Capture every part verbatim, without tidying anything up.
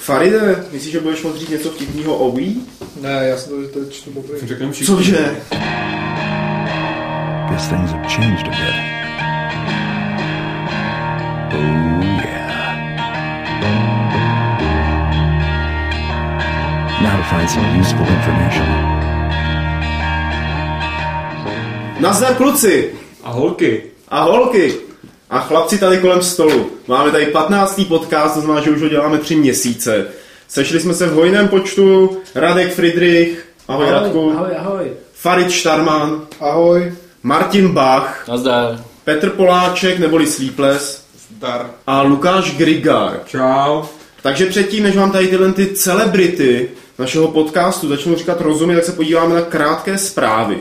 Faride, myslíš, že budeš moct říct něco vtipného o Wii? Ne, já jsem to teď čtu poprvé. Cože? Guess things have changed a bit. Oh yeah. Now to find some useful information. Nazdar kluci! A holky. A holky! A chlapci tady kolem stolu. Máme tady patnáctý podcast, to znamená, že už ho děláme tři měsíce. Sešli jsme se v hojném počtu. Radek Friedrich. Ahoj, ahoj Radku. Ahoj, ahoj. Farid Štarman. Ahoj. Martin Bach. Nazdar. Petr Poláček, neboli Sleepless. Zdar. A Lukáš Grigar. Čau. Takže předtím, než vám tady tyhle ty celebrity našeho podcastu začnou říkat rozumy, tak se podíváme na krátké zprávy.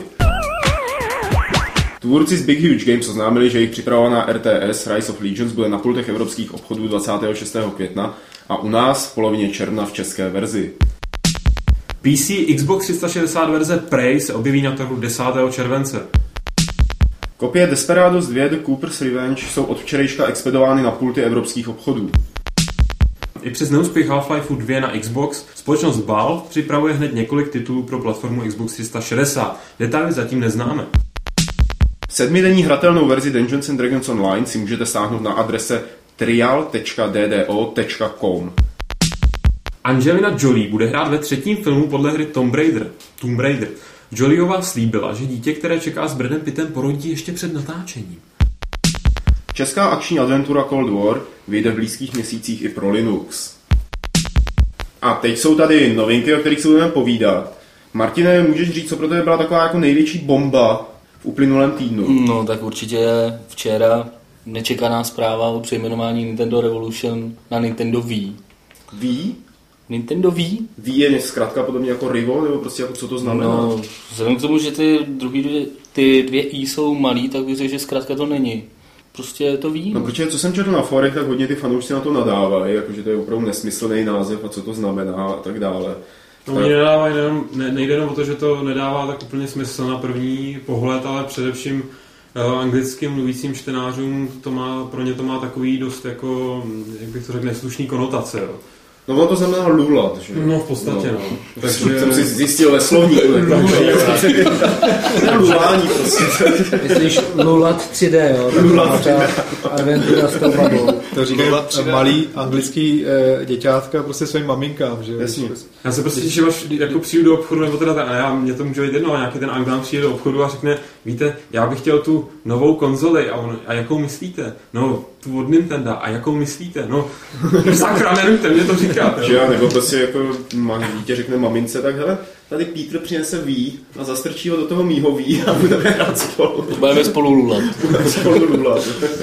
Tvůrci z Big Huge Games oznámili, že jejich připravovaná R T S Rise of Legions bude na pultech evropských obchodů dvacátého šestého května a u nás v polovině června v české verzi. P C Xbox tři sta šedesát verze Prey se objeví na trhu desátého července. Kopie Desperados dva The Cooper's Revenge jsou od včerejška expedovány na pulty evropských obchodů. I přes neúspěch Half-Life dva na Xbox společnost Valve připravuje hned několik titulů pro platformu Xbox tři sta šedesát. Detaily zatím neznáme. Sedmidenní hratelnou verzi Dungeons and Dragons Online si můžete stáhnout na adrese trial tečka d d o tečka com. Angelina Jolie bude hrát ve třetím filmu podle hry Tomb Raider. Tomb Raider. Jolieová slíbila, že dítě, které čeká s Bradem Pittem, porodí ještě před natáčením. Česká akční adventura Cold War vyjde v blízkých měsících i pro Linux. A teď jsou tady novinky, o kterých se budeme povídat. Martine, můžeš říct, co pro tebe byla taková jako největší bomba v uplynulém týdnu? No tak určitě včera nečekaná zpráva o přejmenování Nintendo Revolution na Nintendo Wii. Wii? Nintendo Wii? Wii je zkrátka podobně jako Rivo, nebo prostě jako co to znamená? No, vzhledem k tomu, že ty druhý dvě, ty dvě I jsou malý, tak bych řekl, že zkrátka to není. Prostě je to Wii. No, protože co jsem četl na forech, tak hodně ty fanoušci na to nadávají, jakože to je opravdu nesmyslný název a co to znamená a tak dále. No, oni nedávají, ne, nejde jenom o to, že to nedává tak úplně smysl na první pohled, ale především uh, anglicky mluvícím čtenářům to má, pro ně to má takový dost jako, jak bych to řekl, neslušný konotace. Jo. No ono to znamená lulat, že? No v podstatě, no. no. Takže jsem si zjistil ve slovníku. Lulání prostě. Myslíš lulat tři dé, jo? Lulat tři dé. Adventura s tou babou. To říkají malý anglický e, děťátka prostě svým maminkám, že jo? Jasně. Já se prostě těším, až jako přijdu do obchodu, nebo teda, a já, mě to může být jedno, a nějaký ten Anglán přijde do obchodu a řekne, víte, já bych chtěl tu novou konzoli, a, on, a jakou myslíte? No, tu od Nintendo, a jakou myslíte? No, sakra, nevíte, mě to říká. Že já, nebo prostě jako dítě řekne mamince, tak hele, tady Petr přinese Wii a zastrčí ho do toho mýho Wii a budeme hrát spolu. Budeme spolu lulat. Budeme spolu lulat.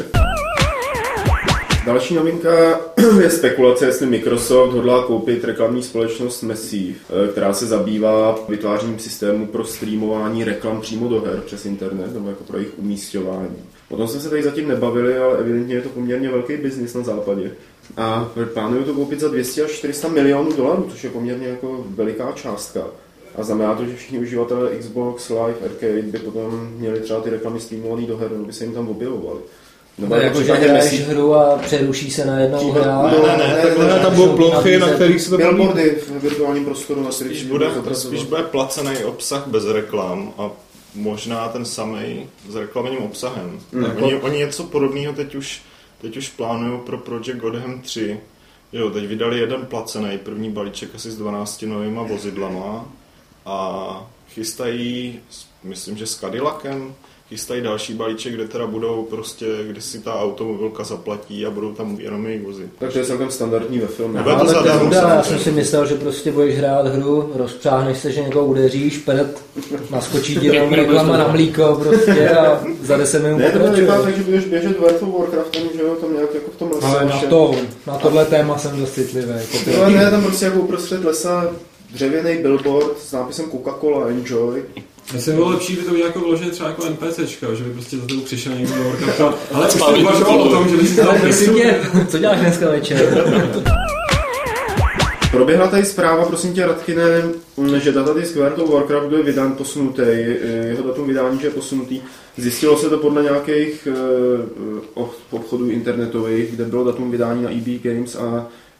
Další novinka je spekulace, jestli Microsoft hodlá koupit reklamní společnost Massive, která se zabývá vytvářením systému pro streamování reklam přímo do her přes internet, nebo jako pro jejich umísťování. O tom jsme se tady zatím nebavili, ale evidentně je to poměrně velký biznis na západě. A plánují to koupit za dvě stě až čtyři sta milionů dolarů, což je poměrně jako veliká částka. A znamená to, že všichni uživatelé Xbox Live Arcade by potom měli třeba ty reklamy streamovaný do her, nebo by se jim tam objevovaly. No, jako, že hraješ hru a přeruší se na jednou hra. Ne, ne, ne, takhle ne, tam budou plochy, na kterých se to bude... Billboardy v virtuálním prostoru, na kterých spíš bude, spíš bude placený obsah bez reklam a možná ten samej s reklamním obsahem. Mm. Oni, oni něco podobného teď už, teď už plánují pro Project Godham tři. Jo, teď vydali jeden placený, první balíček asi s dvanácti novýma vozidlama a chystají, myslím, že s Cadillacem, chystají další balíček, kde teda budou prostě, kde si ta automobilka zaplatí a budou tam jenom jejich vozy. Takže to je celkem standardní ve filmu. No, ale to je hudá, já jsem si myslel, že prostě budeš hrát hru, rozpřáhneš se, že někoho udeříš, pred, naskočí ti tam reklama na mlíko prostě a za deset minut pokračuje. Ne, to nevypadá tak, že budeš běžet World of Warcraftem, že jo, tam nějak jako v tom lese. Ale na to, na tohle téma jsem dost citlivý. No, ale ne, tam prostě jako uprostřed lesa dřevěný billboard s nápisem Coca-Cola Enjoy. Asi bylo lepší, by to udělal jako vložit třeba jako NPCčka, že by prostě za tebou přišel někdo do Warcraftu. Ale už jsem uvažoval o tom, že by si tam mě, co děláš dneska večer? Proběhla tady zpráva, prosím tě, Radkine, že datadisk World of Warcraft je vydán posunutý, jeho datum vydání, že je posunutý. Zjistilo se to podle nějakých uh, obchodů internetových, kde bylo datum vydání na E B Games a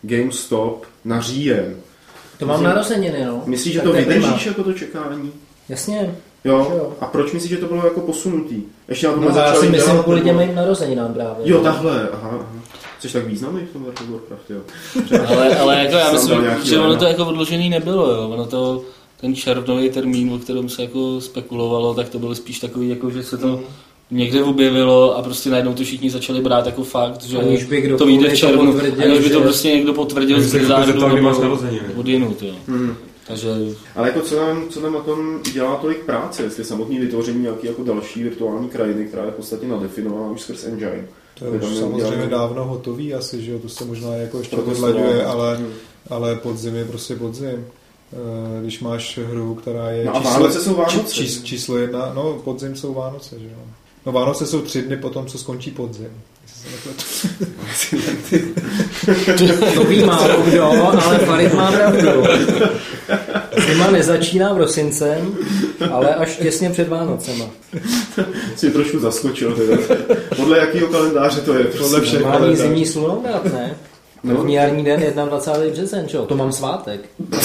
GameStop na říjen. To mám narozeniny, no. Myslíš, že Tak to to je vydržíš prima. jako to čekání? Jasně. Jo? Jo. A proč myslíš, že to bylo jako posunutý? Ještě na tom No, já začali si myslím dělat, kvůli nebo- těm mým narozeninám právě. Jo, takhle, aha, aha. Jsi tak významný v tom World of Warcraft, jo. Ale, ale jako já Jsem myslím, dal nějaký že ono jména. to jako odložený nebylo, jo. Ono to, ten červnový termín, o kterém se jako spekulovalo, tak to bylo spíš takový, jako že se to někde objevilo a prostě najednou to všichni začali brát jako fakt, že Aniž by kdo to vyjde v to červnu, potvrdil, aniž by to že- prostě někdo potvrdil Takže z se jako zářadu zeptal, kdy máš nebo narozeniny. odjinut, jo. Hmm. Takže Ale jako co nám, co nám na tom dělá tolik práce, jestli samotný vytvoření nějaký jako další virtuální krajiny, která je v podstatě nadefinovaná už skrz engine. To je Tam už je samozřejmě udělané- dávno hotový asi, že jo, to se možná jako ještě Proto podlaďuje, se- ale, ale podzim je prostě podzim. Eh, Když máš hru, která je No a Vánoce jsou Vánoce. či- čís, číslo jedna, no podzim jsou Vánoce, že jo. No Vánoce jsou tři dny potom, co skončí podzim. Jestli se nepletu. To ví málo kdo, ale Farid má pravdu. Zima nezačíná prosincem, ale až těsně před Vánocema. Jsi trošku zaskočil teda. Podle jakého kalendáře to je? Podle všech Normální kalendářů. zimní slunovrat, ne? No. První jarní den dvacátého prvního březen, čo? To mám svátek.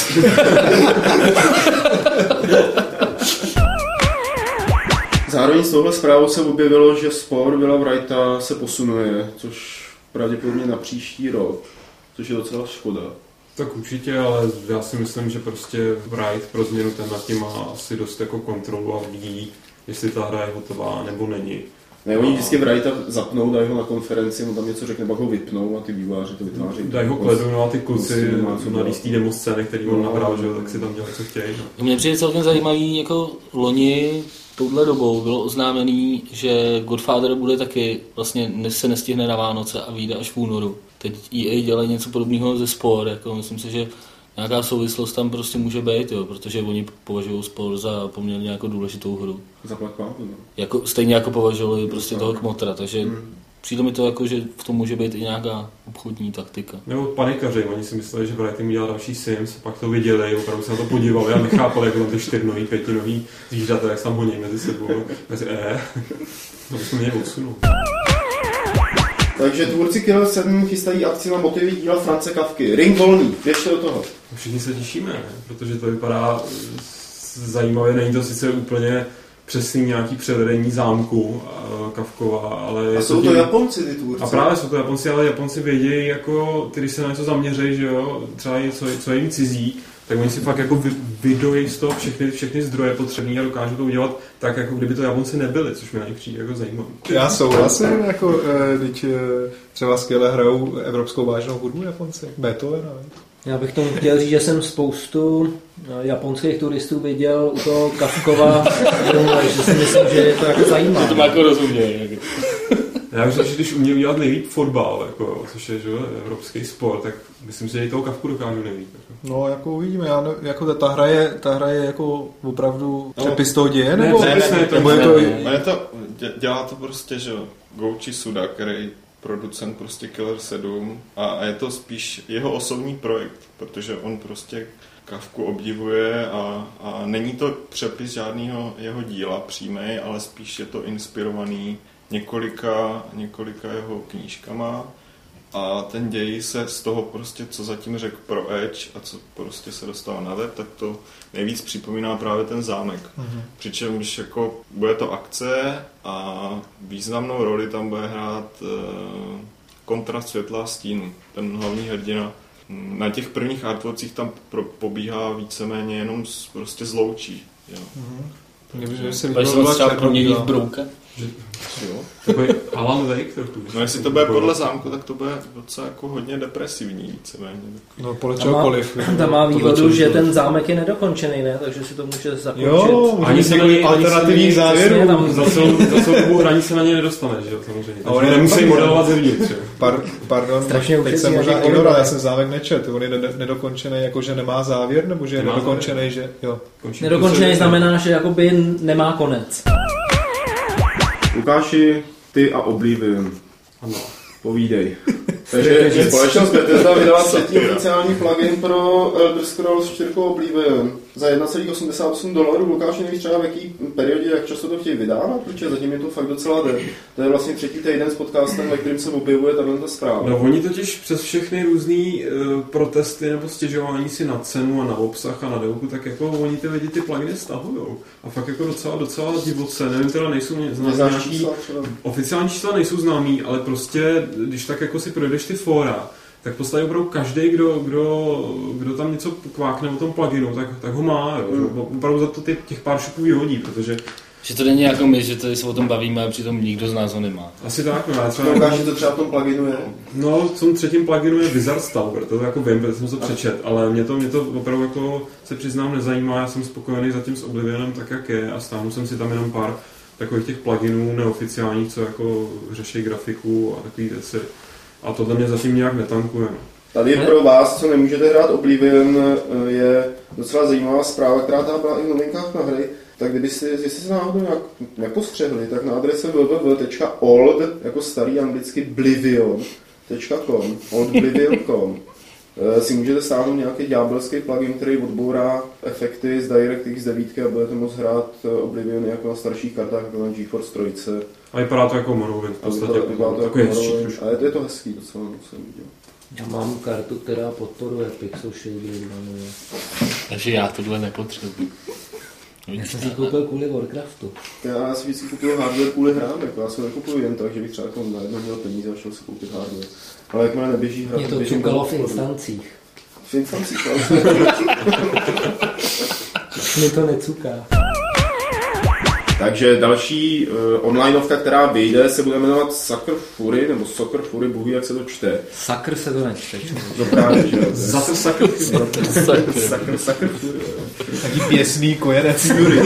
Zároveň s touhle zprávou se objevilo, že spor Willa Wrighta se posunuje, což pravděpodobně na příští rok, což je docela škoda. Tak určitě, ale já si myslím, že prostě Wright pro změnu ten nad tím má asi dost jako kontrolu a ví, jestli ta hra je hotová nebo není. Ne, oni vždycky Wrighta zapnou, dají ho na konferenci, on tam něco řekne, pak ho vypnou a ty vývojáři to vytváří. Dají ho kledu, no a ty kluci Prostě nemá co na dělat. jistý demo scény, který on No. nahrál, že jo, tak si tam dělají, co chtějí. No. mně přijde celkem zajímavý, jako loni touhle dobou bylo oznámený, že Godfather bude taky, vlastně ne- se nestihne na Vánoce a vyjde až v únoru. Teď E A dělají něco podobného ze Spor, jako myslím si, že nějaká souvislost tam prostě může být, jo, protože oni považují Spor za poměrně jako důležitou hru. Zaplať pánu, no. Jako, stejně jako považovali prostě toho Kmotra, takže přijde mi to jako, že v tom může být i nějaká obchodní taktika. Nebo panikaři, oni si mysleli, že Wright jim udělal další Sims, pak to viděli, opravdu se na to podívali a nechápali, jak tam ty čtyřnový, pětinový zvířata, jak se tam honí mezi sebou. Mezi eh, to jsme mě odsunul. Takže tvůrci Killer sedm chystají akci na motivy díla France Kafky. Ring volný, běžte do toho. Všichni se těšíme, ne? Protože to vypadá eh, zajímavě, není to sice úplně přesný nějaký převedení zámku uh, Kafkova, ale... A jsou to Japonci, ty tvůrci. A právě jsou to Japonci, ale Japonci vědějí, jako, ty, když se na něco zaměří, že jo, třeba něco, co je jim cizí, tak oni si fakt jako vy, vydojí z toho všechny, všechny zdroje potřebné a dokážou to udělat tak, jako kdyby to Japonci nebyli, což mi na nich přijde jako zajímavé. Já souhlasím, jako eh, teď eh, třeba skvěle hrajou evropskou vážnou hudbu Japonci, Beethovena, ne? Já bych tomu chtěl říct, že jsem spoustu japonských turistů viděl u toho Kafkova, že si myslím, že je to jako zajímavé. To má jako rozumět. Jako. Já myslím, že když umějí udělat nejlíp fotbal, jako, což je že, evropský sport, tak myslím si, že i toho Kafku dokážu nejlíp. Jako. No, jako uvidíme, já ne, jako ta, ta, hra je, ta hra je jako opravdu přepis toho děje, nebo, Ne, přepis ne, to nebo je ne, to... ne, On je to, dě- dělá to prostě, že jo, Gouči Suda, který producent prostě Killer sedm a, a je to spíš jeho osobní projekt, protože on prostě Kafku obdivuje a, a není to přepis žádného jeho díla přímej, ale spíš je to inspirovaný několika, několika jeho knížkama a ten děj se z toho prostě, co zatím řekl pro Edge a co prostě se dostalo na web, tak to nejvíc připomíná právě ten zámek. Mm-hmm. Přičemž jako bude to akce a významnou roli tam bude hrát e, kontrast světla a stínu. Ten hlavní hrdina na těch prvních artworkcích tam pro, pobíhá víceméně jenom z, prostě zloučí. Jo. Mm-hmm. Že se Když jsem vyvolila třeba promění v černobílá. brouka. Jo. Takový Alan Wake trochu. No jestli to bude podle zámku, tak to bude docela jako hodně depresivní víceméně. No, podle Tam má, čehokoliv. tam má výhodu, čehokoliv. že ten zámek je nedokončený, ne? Takže si to může zakončit. Jo, Ani může se být na něj- alternativní ani se na něj- závěrů. tam- Za celou, za celou dobu hraní se na ně nedostane, že jo, samozřejmě. A on Takže je nemusí nepadne. modelovat zevnitř. jo. Par, pardon, Strašně teď ušetří jsem na možná těch ignoral, já polibách. jsem zámek nečet, on je ned- nedokončený, jako že nemá závěr, nebo že je Nemá nedokončený, že jo. Končí Nedokončený to se- znamená, že jakoby nemá konec. Lukáši, ty a Oblivion. Ano. Povídej. Takže společnost Bethesda vydala třetí oficiální plugin pro Elder Scrolls čtyři Oblivion. za jedna celá osmdesát osm dolarů. Lukáš, nevíš třeba v jaký periodě, jak často to chtějí vydávat, protože zatím je to fakt docela jde. To je vlastně třetí týden s podcastem, ve kterým se objevuje tato zpráva. No oni totiž přes všechny různý uh, protesty nebo stěžování si na cenu a na obsah a na délku, tak jako oni ty lidi ty pluginy stahujou. A fakt jako docela, docela divoce, nevím, teda nejsou známý nějaký, čísla, oficiální čísla nejsou známý, ale prostě, když tak jako si projdeš ty fóra, tak podstatě opravdu každý, kdo, kdo, kdo tam něco kvákne o tom pluginu, tak, tak ho má, jo. Mm. Opravdu za to ty, těch pár šupů vyhodí, protože... Že to není jako my, že tady se o tom bavíme a přitom nikdo z nás ho nemá. Asi tak, no. Já třeba... To ukáže, to třeba v tom pluginu je. No, v tom třetím pluginu je Wizard Tower, to jako vím, protože jsem to přečet, ale mě to, mě to opravdu jako se přiznám nezajímá, já jsem spokojený zatím s Oblivionem tak, jak je a stáhnu jsem si tam jenom pár takových těch pluginů neoficiálních, co jako řeší grafiku a takový věci. A tohle mě zatím nějak netankuje. No. Tady pro vás, co nemůžete hrát Oblivion, je docela zajímavá zpráva, která tam byla i v novinkách na hry. Tak kdybyste, jestli se náhodou nějak nepostřehli, tak na adrese w w w tečka old, jako starý anglicky blivion tečka com, oldblivion tečka com, si můžete stáhnout nějaký ďábelský plugin, který odbourá efekty z DirectX devět a budete moct hrát Oblivion jako na starších kartách, jako na GeForce tři. A vypadá to jako Morrowind, v podstatě jako, jako, jako takový hezčí trošku. Ale je to hezký docela, musím vidět. Já mám kartu, která podporuje Pixel Shading. Takže já tohle nepotřebuji. Já jsem si koupil kvůli Warcraftu. Já si vždycky kupuju hardware kvůli hrám, jako já se nekupuju jen tak, že bych třeba jako najednou měl peníze a šel si koupit hardware. Ale jakmile neběží hra, mě to cukalo v instancích. V instancích, Už mi to necuká. Takže další uh, onlineovka, která vyjde, se bude jmenovat Sucker Fury, nebo Soccer Fury, bohu jak se to čte. Sucker se to nečte. To právě, že jo. Zase Sucker Fury. Sucker, Sucker Fury. Taký pěsný kojenec Fury.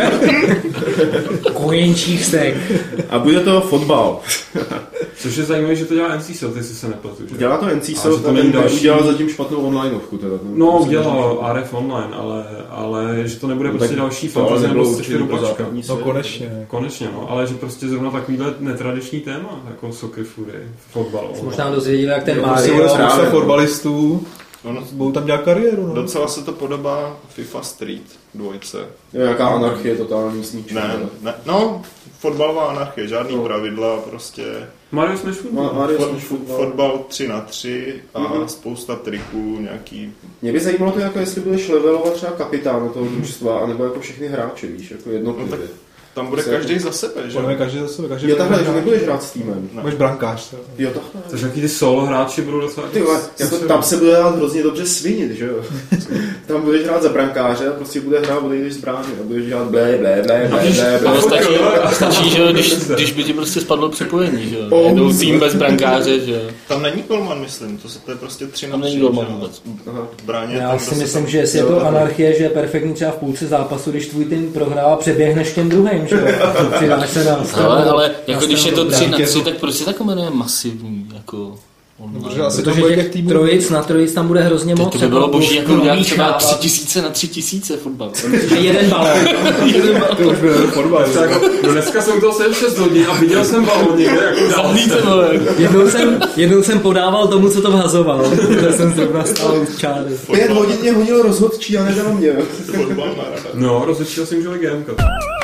Kojenčích stek. A bude to fotbal. Což je zajímavé, že to dělá N C Soft, jestli se nepletu. Že? Dělá to N C Soft, ale ten udělal zatím špatnou onlineovku. Teda. No, udělal R F Online, ale, ale že to nebude no, prostě další fantasy nebo sci-fi dopačka. No konečně. Konečně, no, ale že prostě zrovna takovýhle netradiční téma, jako Soccer Fury, fotbal. Možná dozvěděli, jak ten Mario. Mario. Bude spousta fotbalistů, no, budou tam dělat kariéru. No. Docela se to podobá FIFA Street dvojce. Je nějaká anarchie, totální sníčka. Ne, ne, no, fotbalová anarchie, žádný no. pravidla, prostě... Mario Smash Football. Mario Fo- Smash Football. Fotbal tři na tři a mm-hmm. spousta triků, nějaký... Mě by zajímalo to, jako jestli budeš levelovat třeba kapitána toho družstva, anebo jako všechny hráče, víš, jako jednotlivě. No, tam bude každý za sebe, že? Budeme každý za sebe. Každý jo, takhle, že nebudeš hrát s týmem. Budeš brankář. To. Jo, takhle. Takže jaký ty solo hráči budou docela... Ty vole, jako tam se bude dát hrozně dobře svinit, že jo? Tam budeš hrát za brankáře a prostě bude hrát, odejdeš z brány a budeš dělat blé, blé, blé, blé, blé, blé. Ale stačí, stačí, že když, když by ti prostě spadlo připojení, že jo? Jednou tým bez brankáře, že tam není golman, myslím, to, to je prostě tři na tři. Tam není golman vůbec. Bráně, já tam si prostě myslím, tam... že jestli je to anarchie, že je perfektní třeba v půlce zápasu, když tvůj tým prohrál, přeběhneš těm druhým, že jo? Přidáš se na stranu. Ale, ale jako když je to tři na tři, tak proč se tak jmenuje masivní, jako... Protože asi Protože těch týmů... trojic na trojic tam bude hrozně moc. To by bylo boží, jako udělat třeba tři tisíce na tři tisíce fotbal. A jeden balón. Jeden balón. To už byl fotbal. No dneska jsem to sedm šest hodin a viděl jsem balón někde jako dál. jednou, jsem, jednou jsem podával tomu, co to vhazoval. To jsem zrovna stál z čáry. Pět hodin mě hodil rozhodčí a nedal mě. No, rozhodčí si můžu gémka.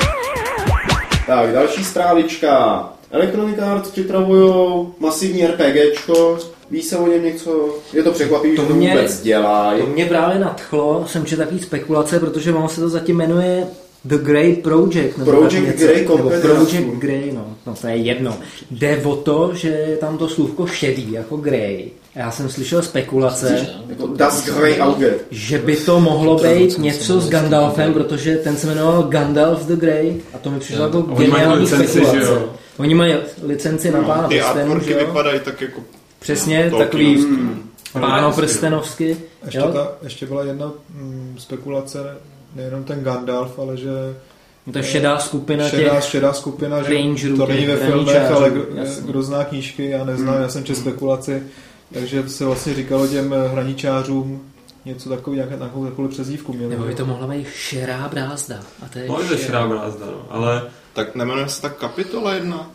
Tak, další zprávička. Electronic Arts připravujou masivní RPGčko. Ví se o něm něco? Je to překvapivý, že to mě, vůbec dělají. To mě právě nadchlo, jsem četl takový spekulace, protože ono se to zatím jmenuje The Grey Project. Nebo Project Grey Project Grey, no. no to je jedno. Jde o to, že je tam to slůvko šedý, jako Grey. Já jsem slyšel spekulace, jako Das Grey Auge, že by to mohlo být něco s Gandalfem, protože ten se jmenoval Gandalf the Grey a to mi přišlo jako geniální spekulace. Oni mají licenci na Pána ty prstenů, artworky vypadají tak jako... přesně, takový mm, Páno prstenovsky. Ještě, ta, ještě byla jedna mm, spekulace, nejenom ten Gandalf, ale že... To je šedá skupina šedá, těch šedá skupina, že rangerů, to není ve filmech, ale kdo, jasný. kdo zná knížky, já neznám, mm. já jsem četl spekulaci, takže se vlastně říkalo těm hraničářům něco takový, nějakou takovou přezdívku měli. Nebo by to mohla být šerá brázda. A to je no, je to šerá brázda, no, ale... Tak nemenuje se tak kapitola jedna?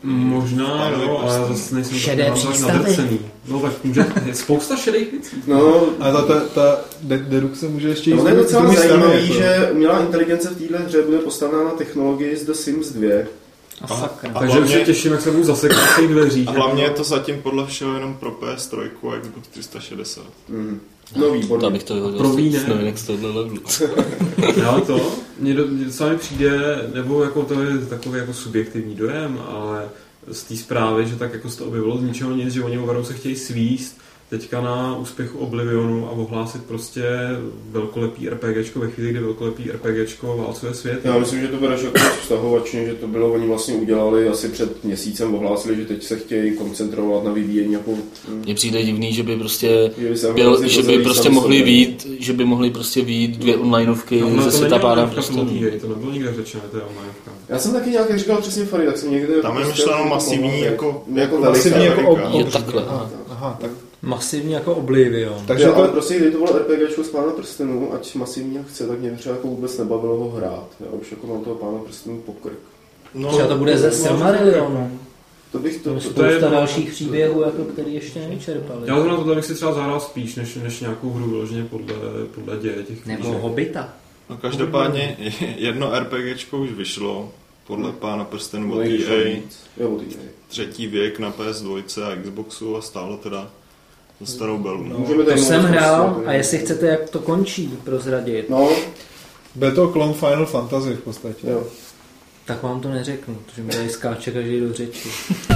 Možná, jo, ale já zase nejsem Šedé tak přístavy. nadrcený. No tak může, je spousta šedých věcí. No, A ta, ta, ta de- dedukce může ještě no, jít to je z docela druhé strany, zajímavý, jako. že umělá inteligence v téhle hře bude postavená na technologii z The Sims dva. A sakra. A Takže hlavně- už se těším, jak se budu zasekat v těch dveřích. A hlavně je to zatím podle všeho jenom pro P S tři a Xbox tři sta šedesát. Mm. No výborný. To bych to vyhodil Pro z víne. z novinek z tohohle levelu. Já to, mně do- mně docela mi přijde, nebo jako to je takový jako subjektivní dojem, ale z té zprávy, že tak jako se to objevilo z ničeho nic, že oni opravdu se chtějí svíst teďka na úspěchu Oblivionu a ohlásit prostě velkolepý RPGčko ve chvíli, kdy velkolepý RPGčko válcuje svět. Já myslím, že to bude jako vztahovačně, že to bylo, oni vlastně udělali asi před měsícem, ohlásili, že teď se chtějí koncentrovat na vyvíjení jako... Mně přijde divný, že by prostě, Že by se byl, hrozně že by pozorili prostě sami mohli sobě. výjít, že by mohli prostě výjít dvě onlineovky No, ze to světa není pána onlineovka prstenů. Plotý, to nebylo nikde řečeno, to je onlineovka. Já jsem taky nějak říkal přesně Fary, tak jsem někde... Tam je prostě myšleno jako masivní mohlo- jako- jako Masivní veliká jako Amerika. ob- Je obří. takhle, Aha, aha, tak. Masivně jako Oblivion. Takže Jo, ale to, prostě kdyby to bylo RPGčko z Pána prstenů, ať masivně jak chce, tak mě třeba jako vůbec nebavilo ho hrát. Já už jako mám toho Pána prstenů pokrk. No, Třeba to bude ze Silmarillionu. To bych to... To je to, to, to je- spousta dalších příběhů, jako, který ještě nevyčerpali. Já zrovna tohle bych si třeba zahrál spíš, než, než nějakou hru vyloženě podle, podle děje těch Nebo knížek. Hobita. no každopádně jedno RPGčko už vyšlo, podle Pána prstenů od Nejvyšší E A, víc. Jo, od E A. třetí věk na P S dva a Xboxu a stálo teda za starou belu. No. Můžeme tady To jsem mluvit hrál prostě, a jestli chcete, jak to končí, prozradit, No, bude to klon Final Fantasy v podstatě. jo. tak vám to neřeknu, protože mi tady skáče každý do řeči.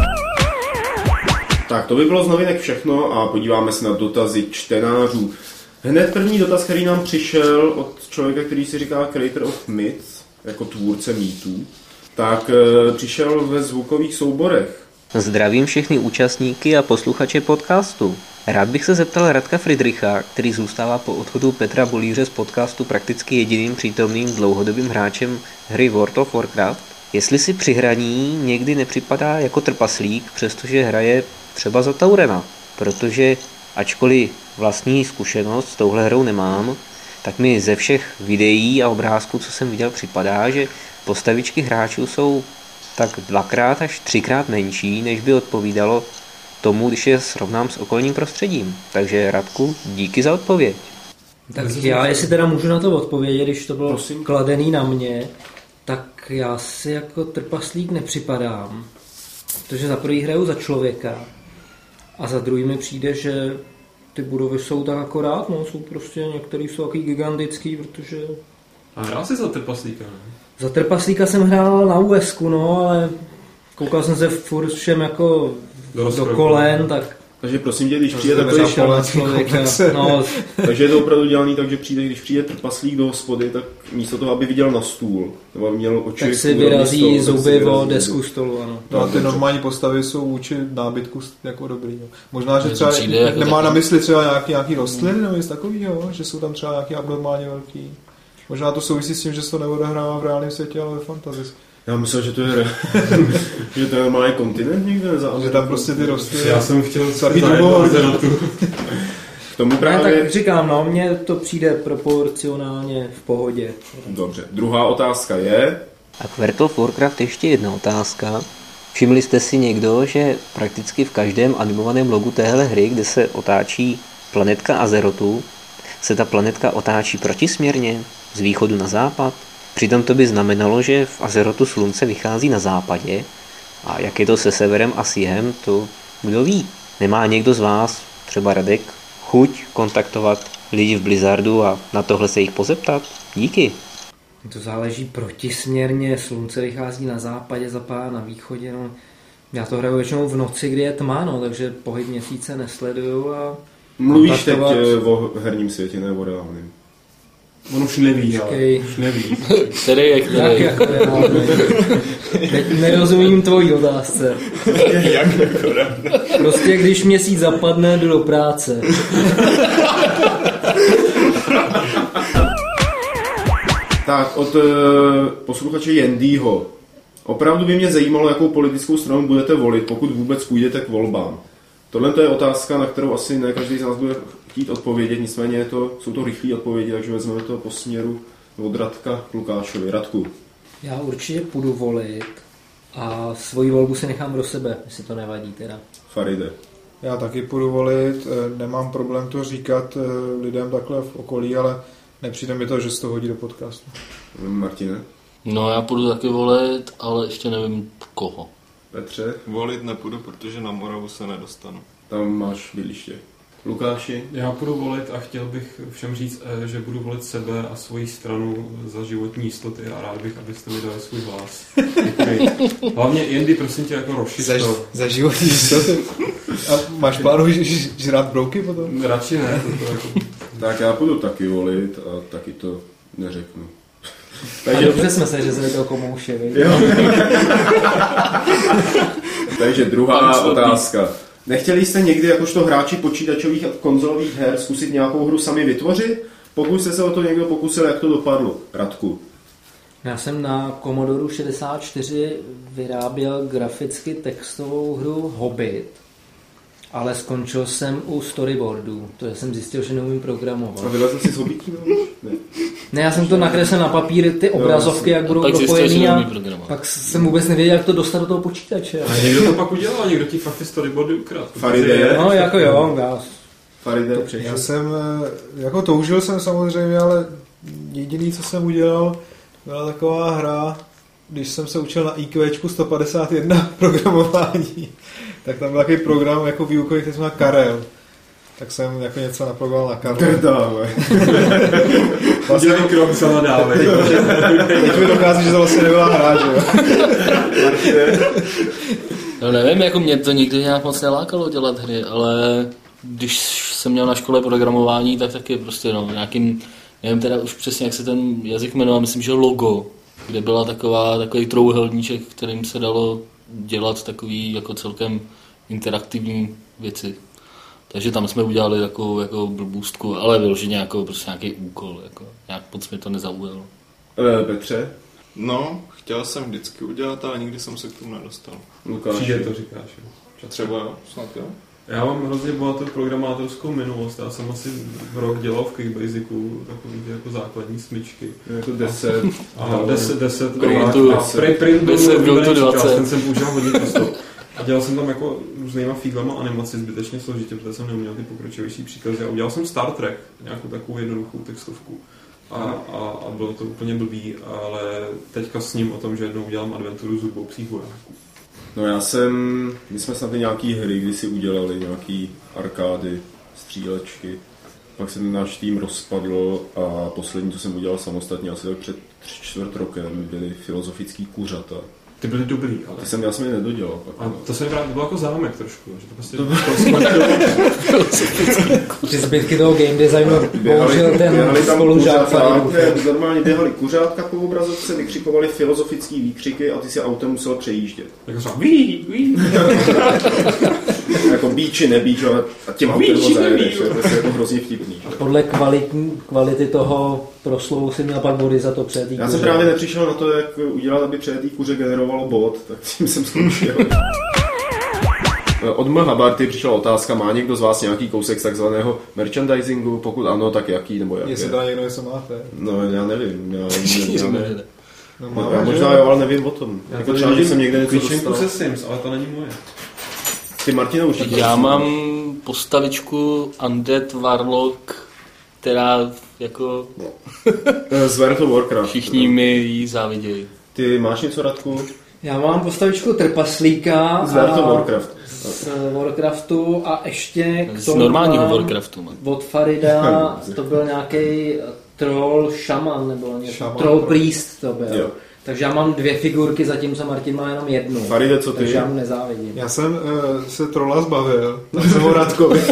Tak to by bylo z novinek všechno a podíváme se na dotazy čtenářů. Hned první dotaz, který nám přišel od člověka, který si říká Creator of Myths, jako tvůrce mýtů, tak e, přišel ve zvukových souborech. Zdravím všechny účastníky a posluchače podcastu. Rád bych se zeptal Radka Friedricha, který zůstává po odchodu Petra Bolíře z podcastu prakticky jediným přítomným dlouhodobým hráčem hry World of Warcraft, jestli si při hraní někdy nepřipadá jako trpaslík, přestože hraje třeba za Taurena, protože ačkoliv vlastní zkušenost s touhle hrou nemám, tak mi ze všech videí a obrázků, co jsem viděl, připadá, že postavičky hráčů jsou tak dvakrát až třikrát menší, než by odpovídalo tomu, když je srovnám s okolním prostředím. Takže Radku, díky za odpověď. Tak já, jestli teda můžu na to odpovědět, když to bylo Prosím. kladený na mě, tak já si jako trpaslík nepřipadám, protože za prvý hraju za člověka a za druhý mi přijde, že ty budovy jsou tak akorát, no, jsou prostě, některý jsou takový gigantický, protože A hrál jsi za trpaslíka, ne? za trpaslíka jsem hrál na U S ku, no, ale koukal jsem se furt všem jako Do do rozkroku. kolen, tak Takže prosím tě, když přijde to takový vyšel na člověka, komplexe. no, takže je to opravdu dělaný tak, že přijde, když přijde trpaslík do hospody, tak místo toho, aby viděl na stůl, nebo aby měl oči... tak si úrovni vyrazí stolu, tak si zuby vyrazí o zuby. desku stolu, ano. No a ty normální postavy jsou vůči nábytku jako dobrý. No. Možná, že Mně to třeba přijde jako nemá taky- na mysli třeba nějaký, nějaký rostliny nebo něco takového, že jsou tam třeba nějaký abnormálně velký. Možná to souvisí s tím, že se to neodehrává v reálném světě, ale ve fantasy. Já myslel, že to je, že to je normální kontinent někde za Že tam prostě ty rostliny... Já jsem chtěl Samý zajet domov. na Zeratu. K tomu Ne, právě... tak říkám, no, mně to přijde proporcionálně v pohodě. Dobře, druhá otázka je... A k World of Warcraft ještě jedna otázka. Všimli jste si někdo, že prakticky v každém animovaném logu téhle hry, kde se otáčí planetka Azerotu, se ta planetka otáčí protisměrně, z východu na západ? Přitom to by znamenalo, že v Azerotu slunce vychází na západě a jak je to se severem a s jihem, to kdo ví. Nemá někdo z vás, třeba Radek, chuť kontaktovat lidi v Blizzardu a na tohle se jich pozeptat? Díky. To záleží protisměrně, slunce vychází na západě, zapadá na východě, no. Já to hraju většinou v noci, kdy je tma, no, takže pohyb měsíce nesleduju a... Mluvíš teď kontaktovat- eh, o herním světě, ne o reálném. On už neví, ale Počkej. už neví. Který je Tak který? jako reálně. Teď nerozumím tvojí otázce. Jak akorát. Prostě když měsíc zapadne, jdu do práce. Tak, od uh, posluchače Jendýho. Opravdu by mě zajímalo, jakou politickou stranu budete volit, pokud vůbec půjdete k volbám. Tohle to je otázka, na kterou asi ne každý z nás bude chtít odpovědět, nicméně je to, jsou to rychlé odpovědi, takže vezmeme to po směru od Radka k Lukášovi. Radku. Já určitě půjdu volit, A svoji volbu si nechám pro sebe, jestli to nevadí teda. Faride. Já taky půjdu volit, nemám problém to říkat lidem takhle v okolí, ale nepřijde mi to, že se to hodí do podcastu. Martine? No já půjdu taky volit, ale ještě nevím koho. Petře? Volit nepůjdu, protože na Moravu se nedostanu. Tam máš bydliště. Lukáši? Já půjdu volit a chtěl bych všem říct, že budu volit sebe a svoji stranu za životní jistoty a rád bych, abyste mi dali svůj hlas. Děkuji. Hlavně Jindy, prosím tě, jako rozšiř to. Za životní jistoty? A máš plánu žrát brouky potom? Radši ne. To to jako... Tak já půjdu taky volit a taky to neřeknu. Takže dobře jsme se, že jsme to komouši. Takže druhá otázka. Nechtěli jste někdy jakožto hráči počítačových a konzolových her zkusit nějakou hru sami vytvořit? Pokud jste se o to někdo pokusil, jak to dopadlo? Radku. Já jsem na Commodore šedesát čtyři vyráběl graficky textovou hru Hobbit, ale skončil jsem u storyboardů, protože jsem zjistil, že neumím programovat. A vylezl jsi z Hobbití? Ne. Ne, já jsem to nakreslil na papír, ty obrazovky, jak budou propojený a pak jsem vůbec nevěděl, jak to dostat do toho počítače. A někdo to pak udělal, někdo ti fakt ty storyboardy ukradl. Faride? No, jako jo, já Faride? to přežil. Já jsem, jako toužil jsem samozřejmě, ale jediný, co jsem udělal, byla taková hra, když jsem se učil na IQčku sto padesát jedna programování, tak tam byl takový program jako výukový, který se jmenuje Karel. Tak jsem jako něco naprogramoval na Karel. Dávaj. Vlastně krok za nadávej. Teď mi dokází, že to vlastně nebyla hra, že jo? No nevím, jako mě to nikdy nějak moc nelákalo dělat hry, ale když jsem měl na škole programování, tak taky prostě no, nějakým, nevím teda už přesně, jak se ten jazyk jmenoval, myslím, že Logo, kde byla taková, takový trouhelníček, kterým se dalo dělat takový jako celkem interaktivní věci. Takže tam jsme udělali takovou jako blbůstku, ale vyloženě jako prostě nějaký úkol, jako nějak moc mi to nezaujalo. E, Petře? No, chtěl jsem vždycky udělat, ale nikdy jsem se k tomu nedostal. Lukáši? Přijde to říkáš. Jo. Třeba jo, snad jo. Já mám hrozně bohatou programátorskou minulost. Já jsem asi rok dělal v Quickbasicu takový ty jako základní smyčky. Jako deset. A deset, deset. Printu, deset, byl dvacet. Ten jsem používal hodně často. A dělal jsem tam jako různýma fíglama animaci zbytečně složitě, protože jsem neuměl ty pokročilejší příkazy. A udělal jsem Star Trek, nějakou takovou jednoduchou textovku. A, a, a bylo to úplně blbý, ale teďka s ním o tom, že jednou udělám adventuru z dvou psích vojáků. No já jsem, my jsme snad nějaký hry, kdy si udělali nějaký arkády, střílečky. Pak se ten náš tým rozpadl a poslední, co jsem udělal samostatně, asi tak před tři čtvrt rokem, byly filozofický kuřata. Ty byly dobrý, ale... Ty jsem, já jsem je nedodělal. Pak, a to se mi právě, to bylo jako zámek trošku, že to prostě... To Ty zbytky toho game designu použil ten spolužák. Normálně běhali kuřátka po obrazovce, vykřikovali filozofický výkřiky a ty si autem musel přejíždět. Jako třeba ví, ví. Jako bíči, nebíč, ale a tím autem ho zajedeš, to je jako hrozně vtipný. A podle kvality, kvality toho proslovu si měl pak body za to přejetý kuře. Já jsem právě nepřišel na to, jak udělat, aby přejetý kuře generovalo bod, tak tím jsem zkoušel. Od M. Habarty přišla otázka, má někdo z vás nějaký kousek z takzvaného merchandisingu? Pokud ano, tak jaký nebo jaké? Jestli teda někdo něco máte. No, já nevím. Já, já, já, ne. no, no, já možná jo, ale nevím o tom. Já jako třeba, že jsem někde něco dostal. se Sims, ale to není moje. Ty, Martina, určitě. Já mám postavičku Undead Warlock, která jako... Z World of Warcraft. Všichni mi ji závidějí. Ty máš něco, Radku? Já mám postavičku trpaslíka z World of Warcraft. Z Warcraftu a ještě k z tomu normálního Warcraftu. Man. Od Farida to byl nějaký troll šaman nebo něco. Troll priest to byl. Jo. Takže já mám dvě figurky, zatímco Martin má jenom jednu. Faride, co ty? Takže já mu nezávidím. Já jsem uh, se trolla zbavil. Já jsem ho Radkovi.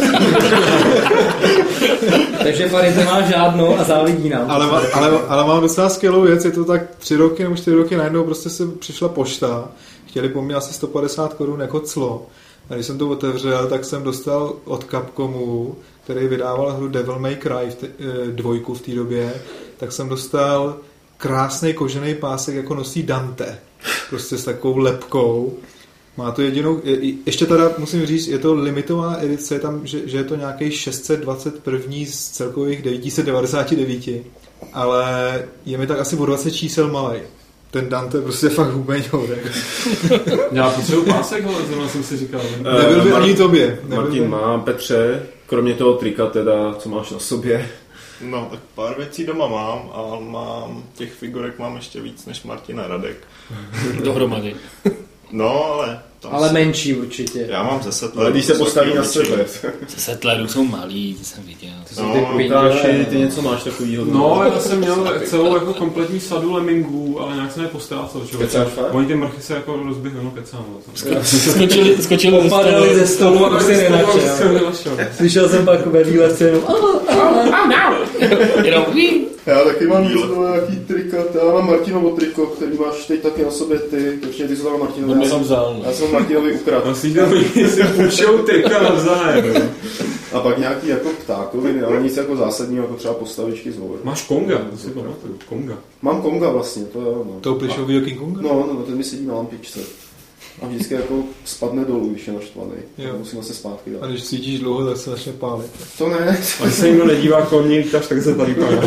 Takže Farid nemá žádnou a závidí nám. Ale, má, ale, ale mám docela skvělou věc. Je to tak tři roky nebo čtyři roky najednou prostě se přišla pošta. Chtěli po mně asi sto padesát korun jako clo. A když jsem to otevřel, tak jsem dostal od Capcomu, který vydával hru Devil May Cry v t- dvojku v té době, tak jsem dostal krásný kožený pásek, jako nosí Dante. Prostě s takovou lepkou. Má to jedinou... Je, ještě teda musím říct, je to limitovaná edice, je tam, že, že je to nějaký šest set dvacet jedna z celkových devět set devadesát devět, ale je mi tak asi o dvacet čísel malej. ten Dante prostě fakt hubeňourek. Já potřebuji pásek, ale zrovna jsem si říkal. Ne? Nebyl by Mar- ani tobě. Nebyl Martin by... má, Petře, kromě toho trika teda, co máš na sobě. No, tak pár věcí doma mám, ale mám, těch figurek mám ještě víc než Martin a Radek. Dohromady. No, ale... Tam Ale si... menší určitě. Já mám ze Settleru. Ale když se postaví na sebe. Settlerů jsou malý, ty jsem viděl. No, Lukáši, ty něco máš takovýho. No, já jsem měl celou jako kompletní sadu lemmingů, ale nějak jsem je postrácel. Kecáš fakt? Oni ty mrchy se jako rozběhnou, no kecám. Skočili, skočili Opadali ze stolu a už si nenašel. Slyšel jsem pak ve výlevce jenom jenom Já taky mám něco nějaký trika, já mám Martinovo triko, který máš teď taky na sobě ty, určitě ty jsi dal Martinovi. On Já mi jsem, vzal. já jsem Martinovi ukradl. Myslíš, že oni si půjčou trika navzájem. A pak nějaký jako ptákoviny, ale nic jako zásadního, jako třeba postavičky z vole. Máš Konga, to si pamatuju, Konga. Mám Konga vlastně, to jo. No. To plišovýho King Konga? No, no, ten mi sedí na lampičce. A vždycky jako spadne dolů, když je naštvaný. Jo. Musíme se zpátky A dát. když cítíš dlouho, tak se začne pálit. To ne. Když se nikdo nedívá kolem lítáš, tak se tady páná.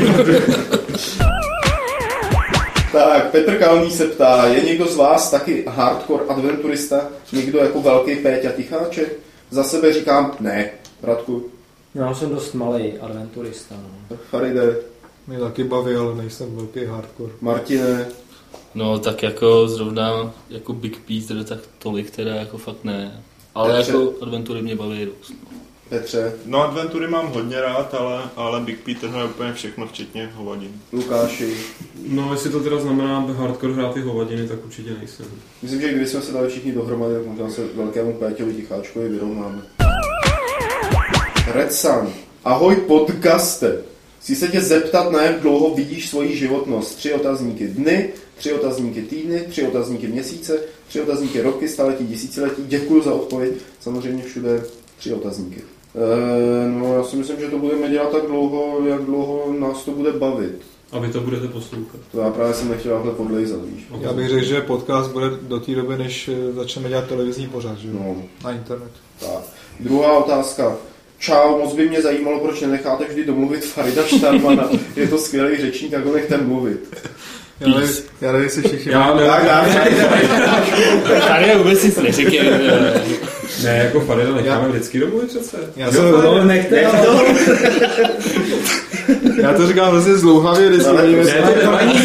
Tak, Petr Kalný se ptá, je někdo z vás taky hardcore adventurista? Někdo jako velký Péťa Ticháček? Za sebe říkám ne. Radku? Já jsem dost malý adventurista. No. Faride? Mě taky baví, ale nejsem velký hardcore. Martine? No tak jako zrovna jako Big Peter, tak tolik teda jako fakt ne. Ale Petře. jako adventury mě baví dost. No. Petře? No, adventury mám hodně rád, ale, ale Big Peter je úplně všechno, včetně hovadin. Lukáši? No, jestli to teda znamená hardcore hrát ty hovadiny, tak určitě nejsem. Myslím, že kdybychom se dali všichni dohromady, tak možná se velkému Péťovi Ticháčkovi vyrovnáme. Red Sun. Ahoj podcaste. Chci se tě zeptat, na jak dlouho vidíš svoji životnost. Tři otazníky dny, tři otazníky týdny, tři otazníky měsíce, tři otazníky roky, staletí, tisíciletí. Děkuji za odpověď. Samozřejmě všude tři otazníky. E, no, já si myslím, že to budeme dělat tak dlouho, jak dlouho nás to bude bavit. A vy to budete poslouchat. To já právě jsem nechtěl takhle podlejzat, víš. Já bych řekl, že podcast bude do té doby, než začneme dělat televizní pořad, že jo? No. Na internet. Tak. Druhá otázka. Čau, moc by mě zajímalo, proč nenecháte vždy domluvit Farida Štarmana. Je to skvělý řečník, tak ho nechte mluvit. Já nevím, já nevím, jestli všichni... Já ne, Tak, tak, Tady je vůbec nic neřekl. ne, jako Farida necháme vždycky domluvit přece. Já, jsem, No, nechte, ale... já to říkám vlastně zlouhavě, když Ale- vidíme... Ne, to nevadí.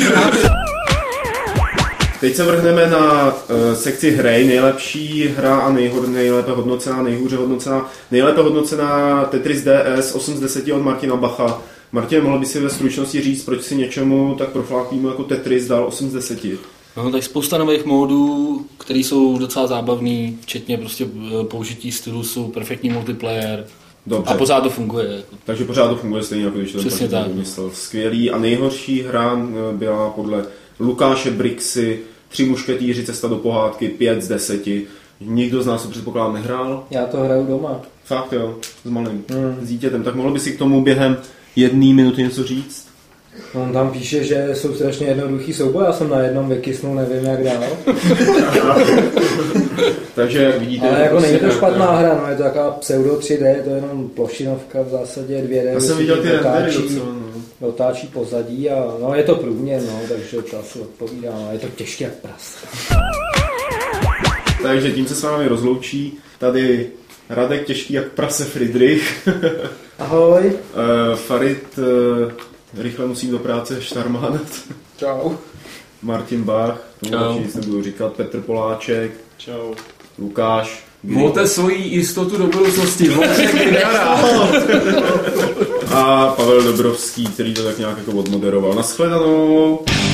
Teď se vrhneme na uh, sekci hry. Nejlepší hra a nejhor, nejlépe hodnocená, nejhůře hodnocená. Nejlépe hodnocená Tetris D S osm z deseti od Martina Bacha. Martin, mohl by si ve stručnosti říct, proč si něčemu tak profláklýmu jako Tetris dal osm z deseti? No tak spousta nových módů, které jsou docela zábavný, včetně prostě použití stylu, jsou perfektní multiplayer. Dobře. A pořád to funguje. Jako. Takže pořád to funguje stejně, jako když to Přesně ten tak. vymyslel. Skvělý. A nejhorší hra eh, byla podle Lukáše Brixy Tři mušketýři, cesta do pohádky, pět z deseti. Nikdo z nás to předpokládám nehrál. Já to hraju doma. Fakt jo, s malým, Hmm. s dítětem. Tak mohl by si k tomu během jedné minuty něco říct? On tam píše, že jsou strašně jednoduchý souboje, já jsem na jednom vykysnul, nevím jak dál. Takže jak vidíte... Ale jako není to prostě špatná tak, hra, no, je to taková pseudo tři dé, to je jenom plošinovka v zásadě dvě dé. Já jsem kdy viděl se ty ti rendery otáčí, docela, no. otáčí pozadí a no, je to průměr, no, takže to asi odpovídá, no, je to těžké jak pras. Takže tím se s vámi rozloučí tady Radek těžký jak prase Friedrich. Ahoj. uh, Farid uh, rychle musím do práce Štarmán. Čau. Martin Bach, tomu Čau. radši nic nebudu říkat, Petr Poláček, Čau. Lukáš. Volte svoji jistotu do budoucnosti. Volte A Pavel Dobrovský, který to tak nějak jako odmoderoval. Naschledanou.